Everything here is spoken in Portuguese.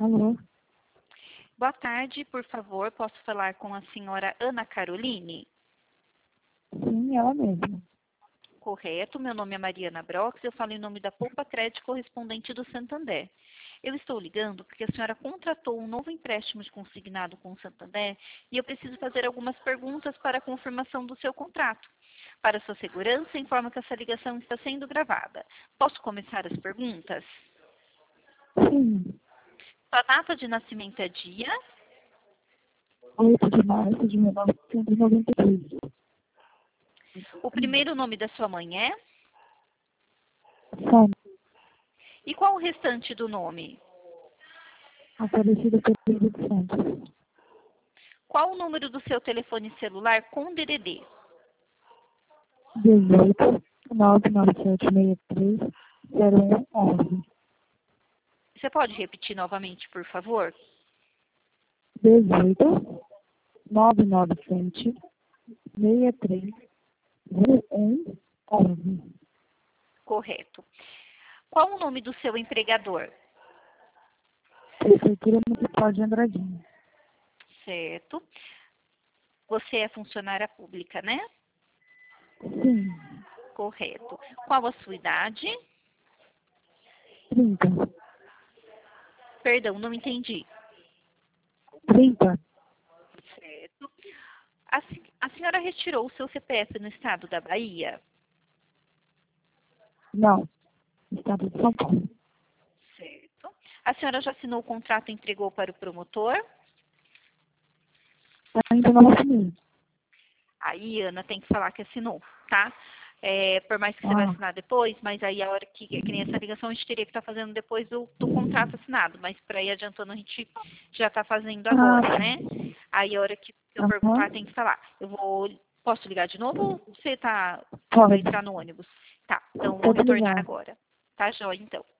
Alô? Boa tarde, por favor, posso falar com a senhora Ana Caroline? Sim, ela mesma. Correto, meu nome é Mariana Brox, eu falo em nome da Poupa Crédito correspondente do Santander. Eu estou ligando porque a senhora contratou um novo empréstimo de consignado com o Santander e eu preciso fazer algumas perguntas para a confirmação do seu contrato. Para sua segurança, informo que essa ligação está sendo gravada. Posso começar as perguntas? Sim, Sua data de nascimento é dia? 8 de março de 1993. O primeiro nome da sua mãe é? Sônia, E qual o restante do nome? Aparecida Pereira de Santos. Qual o número do seu telefone celular com DDD? 18 99763 0111. Você pode repetir novamente, por favor? 18 997 63 0111. Correto. Qual o nome do seu empregador? Prefeitura Municipal de Andradina. Certo. Você é funcionária pública, né? Sim, Correto. Qual a sua idade? 30. Perdão, não entendi. 30? Certo. A senhora retirou o seu CPF no estado da Bahia? Não. Estado de São Paulo. Certo. A senhora já assinou o contrato e entregou para o promotor? Ainda não assinei. Aí, Ana, tem que falar que assinou, tá? Por mais que você vai assinar depois, mas aí a hora que nem essa ligação a gente teria que estar fazendo depois do contrato assinado, mas para ir adiantando a gente já está fazendo agora, né? Aí a hora que eu perguntar tem que falar. Posso ligar de novo ou você vai Pode. entrar no ônibus? Tá, então vou Pode retornar ligar. agora. Tá, joia, então.